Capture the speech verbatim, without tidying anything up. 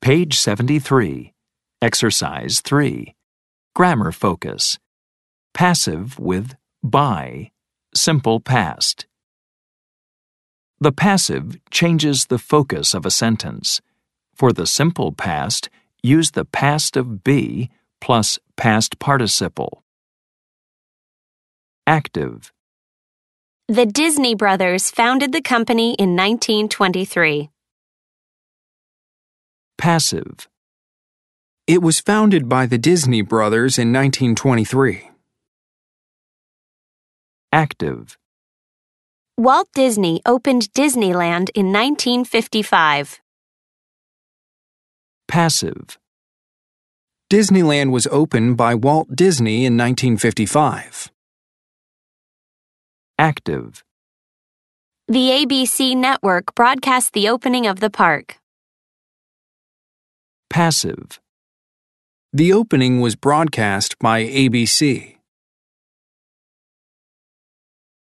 Page seventy-three. Exercise three. Grammar focus. Passive with by. Simple past. The passive changes the focus of a sentence. For the simple past, use the past of be plus past participle. Active. The Disney Brothers founded the company in nineteen twenty-three. Passive. It was founded by the Disney Brothers in nineteen twenty-three. Active. Walt Disney opened Disneyland in nineteen fifty-five. Passive. Disneyland was opened by Walt Disney in nineteen fifty-five. Active. The A B C network broadcast the opening of the park. Passive. The opening was broadcast by A B C.